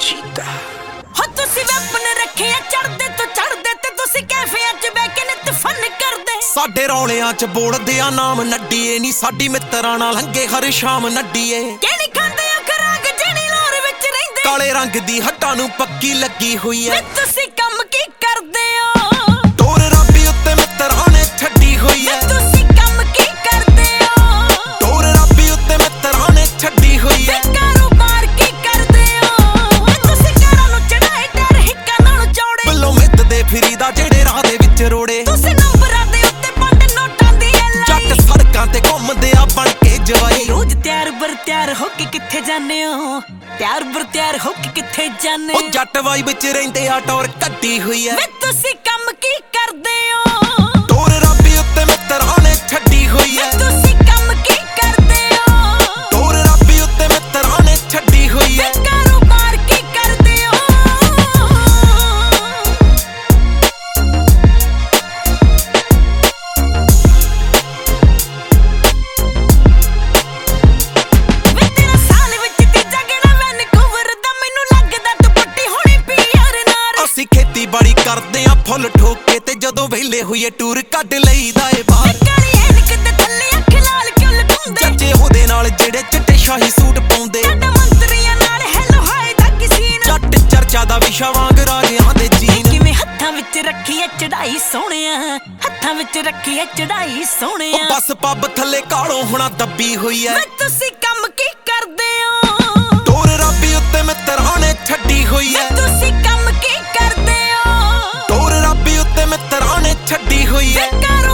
ਚੀਤਾ ਹੋ ਤੁਸੀਂ ਵੈਪਨ ਰੱਖਿਆ ਚੜਦੇ ਤੋਂ ਚੜਦੇ ਤੇ ਤੁਸੀਂ ਕੈਫਿਆਂ 'ਚ ਬਹਿ ਕੇ ਨਿਤ ਫਨ ਕਰਦੇ। ਸਾਡੇ ਰੌਲਿਆਂ 'ਚ ਬੋਲਦੇ ਆ ਨਾਮ ਨੱਡੀਏ ਨੀ ਸਾਡੀ ਮਿੱਤਰਾਂ ਨਾਲ ਲੰਘੇ ਹਰ ਸ਼ਾਮ ਨੱਡੀਏ। ਕਿਹੜੀ ਖਾਂਦੇ ਆ ਖਰਾਕ ਜਿਹੜੀ ਲੋਰ ਵਿੱਚ ਰਹਿੰਦੇ ਕਾਲੇ ਰੰਗ ਦੀ ਹੱਟਾਂ ਨੂੰ ਪੱਕੀ ਲੱਗੀ ਹੋਈ ਐ। ਤੁਸੀਂ ਕੰਮ ਕੀ ਕਰਦੇ ਹੋ ਟੋਰ ਰੱਬੀ ਉੱਤੇ ਮਿੱਤਰਾਂ ਨੇ ਛੱਡੀ ਹੋਈ ਐ। ਤੁਸੀਂ ਕੰਮ ਕੀ ਕਰਦੇ ਹੋ ਟੋਰ ਰੱਬੀ ਉੱਤੇ ਮਿੱਤਰਾਂ ਨੇ ਛੱਡੀ ਹੋਈ ਐ। ਕਾਰੋਬਾਰ ਕੀ ਕਰਦੇ ਹੋ ਤੁਸੀਂ ਘਰਾਂ ਨੂੰ ਚੜਾਏ ਡਰ ਹਿੱਕਾਂ ਨਾਲ ਚੌੜੇ ਬੱਲੋਂ ਮਿੱਤਦੇ ਫਿਰੀਦਾ ਜਿਹੜੇ ਰਾਹ ਦੇ ਵਿੱਚ ਰੋੜੇ। ਤੁਸੀਂ ਨੰਬਰਾਂ ਦੇ ਉੱਤੇ ਪੰਡ ਨੋਟਾਂ ਦੀ ਲਾਈ ਜੱਟ ਸੜਕਾਂ ਤੇ ਘੁੰਮਦੇ ਆ ਬਣ ਕੇ ਜਵਾਈ। ਰੋਜ਼ ਤਿਆਰ ਬਰ ਤਿਆਰ ਹੋ ਕੇ ਕਿੱਥੇ ਜਾਂਦੇ ਹੋ ਤਿਆਰ ਬਰ ਤਿਆਰ ਹੋ ਕੇ ਕਿੱਥੇ ਜਾਂਦੇ ਉਹ ਜੱਟ ਵਾਈ ਵਿੱਚ ਰਹਿੰਦੇ ਆ ਟੌਰ ਕੱਢੀ ਹੋਈ ਐ। ਵੇ ਤੁਸੀਂ ਕੰਮ ਕੀ ਕਰਦੇ ਹੋ ਟੋਰ ਰੱਬੀ ਉੱਤੇ ਮਿੱਤਰਾਂ ਨੇ ਛੱਡੀ ਹੋਈ ਐ। ਤੁਸੀਂ ਕੰਮ ਕੀ ਕਰਦੇ ਹੋ ਟੋਰ ਰੱਬੀ ਉੱਤੇ ਮਿੱਤਰਾਂ ਨੇ ਛੱਡੀ ਹੋਈ ਐ। ਕਾਰੋਬਾਰ ਕੀ ਕਰਦੇ ਹੋ ਵੇ ਤੇਰਾ ਸਾਲ ਵਿੱਚ ਤੀਜਾ ਗੇੜਾ ਵੈਨਕੂਵਰ ਦਾ ਮੈਨੂੰ ਲੱਗਦਾ ਤੂੰ ਪੱਟੀ ਹੋਣੀ ਪੀਆਰ ਨਾਲ। ਅਸੀਂ ਖੇਤੀਬਾੜੀ ਕਰਦੇ ਆ ਫੁੱਲ ਠੋਕ ਕੇ ਤੇ ਜਦੋਂ ਵਿਹਲੇ ਹੋਈਏ ਟੂਰ ਕੱਢ ਲਈਦਾ ਏ ਬਾਹਰ। ਕਾਲੀ ਐਨਕ ਦੇ ਥੱਲੇ ਅੱਖ ਲਾਲ ਕਿਉਂ ਲਗਾਉਂਦੇ ਚਾਚੇ ਉਹਦੇ ਨਾਲ ਜਿਹੜੇ ਚਿੱਟੇ ਸ਼ਾਹੀ ਸੂਟ ਪਾਉਂਦੇ। ਸਾਡਾ ਮੰਤਰੀਆਂ ਨਾਲ ਹੈਲੋ ਹਾਏ ਦਾ ਕਿਸੇ ਨੇ ਜੱਟ ਚਰਚਾ ਦਾ ਵਿਸ਼ਾ ਵਾਂਗ ਰਾਜਿਆਂ ਦੇ ਜੀਨ। ਕਿਵੇਂ ਹੱਥਾਂ ਵਿੱਚ ਰੱਖੀ ਐ ਚੜਾਈ ਸੋਹਣਿਆ ਹੱਥਾਂ ਵਿੱਚ ਰੱਖੀ ਐ ਚੜਾਈ ਸੋਹਣਿਆ। ਉਹ ਬਸ ਪੱਬ ਥੱਲੇ ਕਾਲੋਂ ਹੁਣਾ ਦੱਬੀ ਹੋਈ ਐ। ਵੇ ਤੁਸੀਂ ਕੰਮ ਕੀ ਕਰਦੇ ਹੋ ਟੋਰ ਰੱਬੀ ਉੱਤੇ ਮਿੱਤਰਾਂ ਨੇ ਛੱਡੀ ਹੋਈ ਵੇ ਐ। ਤੁਸੀਂ ਕੰਮ ਕੀ ਕਰਦੇ ਹੋ ਟੋਰ ਰੱਬੀ ਉੱਤੇ ਮਿੱਤਰਾਂ ਨੇ ਛੱਡੀ ਹੋਈ ਐ। ਵੇ